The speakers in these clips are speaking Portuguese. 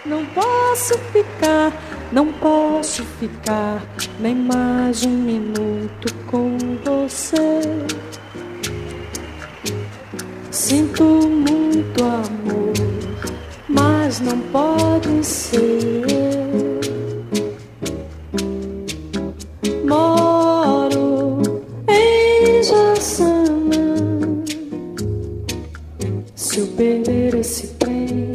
Não posso ficar, não posso ficar nem mais um minuto com você. Sinto muito amor, mas não pode ser. Moro em Jaçanã. Se eu perder esse trem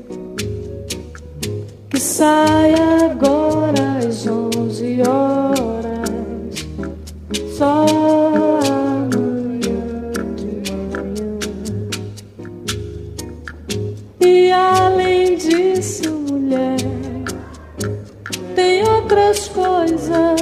que sai agora às 11 horas, só amanhã de manhã. E além disso, mulher, tem outras coisas.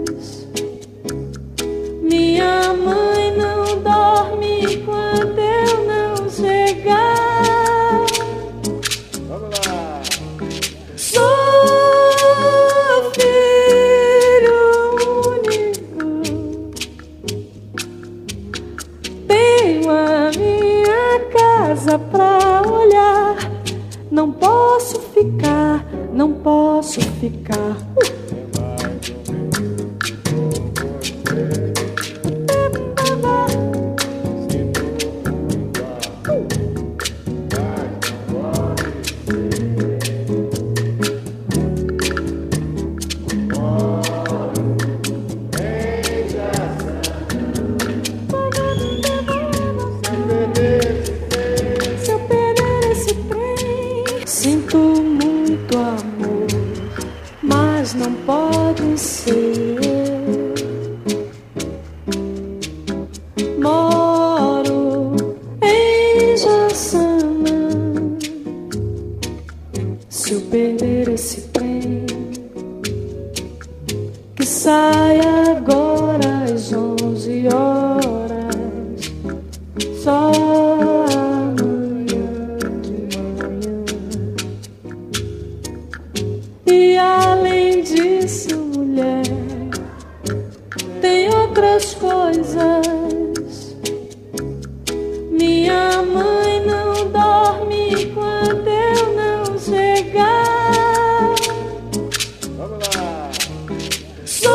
Minha mãe não dorme enquanto eu não chegar. Vamos lá. Sou filho único, tenho a minha casa pra olhar. Não posso ficar, não posso ficar. Se eu perder esse trem, sinto muito amor, mas não pode ser. Moro em Jaçanã. Se eu perder esse trem que sai agora às 11 horas, só amanhã de manhã. E além disso, mulher, tem outras coisas. Minha mãe não dorme enquanto eu não chegar. Vamos lá. Sou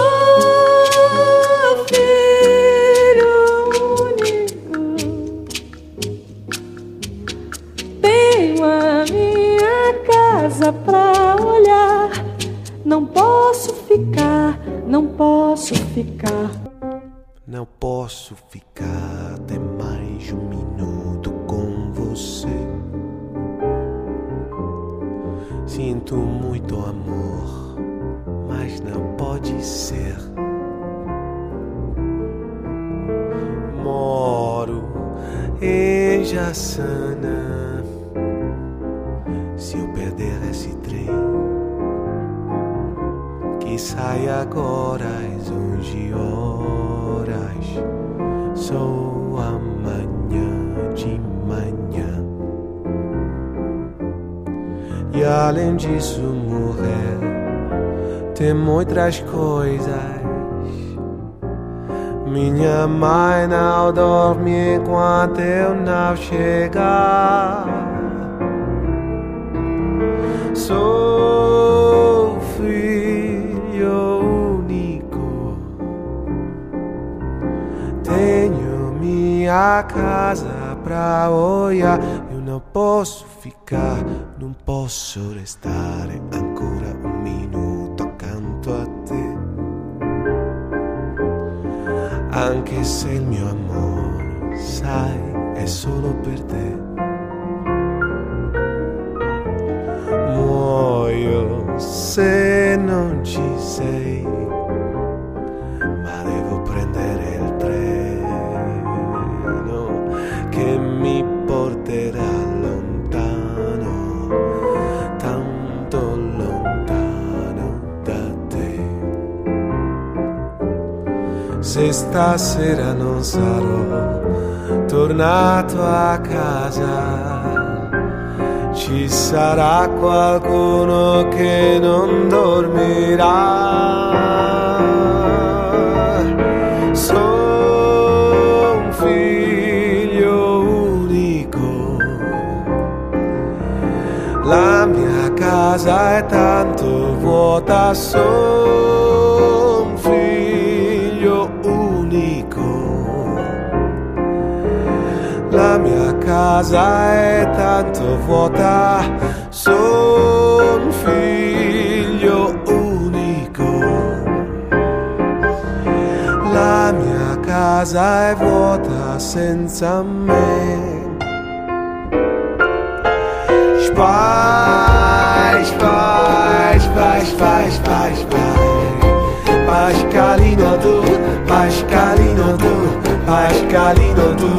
filho único, tenho a minha casa pra olhar. Não posso ficar, não posso ficar. Não posso ficar até mais de um minuto com você. Sinto muito amor, mas não pode ser. Moro em Jaçanã. Se eu perder esse trem que sai agora às 11 horas, só amanhã de manhã. E além disso, mulher, tem outras coisas. Minha mãe não dorme enquanto eu não chegar. Sou filho único, tenho minha casa pra olhar. Eu não posso ficar, não posso restar ancora um minuto accanto a te. Anche se il mio amore, sai, è solo per te. Muoio se non ci sei, ma devo prendere il treno che mi porterà lontano, tanto lontano da te. Se stasera non sarò tornato a casa, ci sarà qualcuno che non dormirà. Sono un figlio unico, la mia mia casa è tanto vuota, son figlio unico. La mia casa è tanto vuota, son figlio unico. La mia casa è vuota senza me. Spy, spy, spy, spy, spy, spy. Pascalino tu, Pascalino tu, Pascalino tu.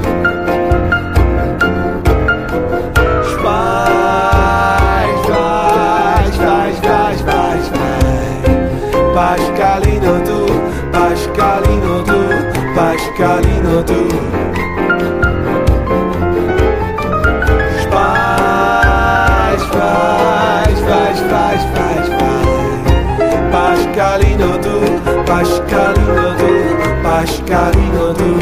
Spy, spy, spy, spy, spy, spy. Pascalino tu, Pascalino tu, Pascalino tu. Pascalino tu, Pascalino tu, Pascalino tu.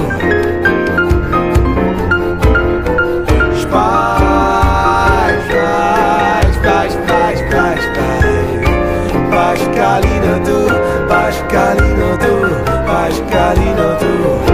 Spy, spy, spy, spy, spy, spy. Pascalino tu, Pascalino tu, Pascalino tu.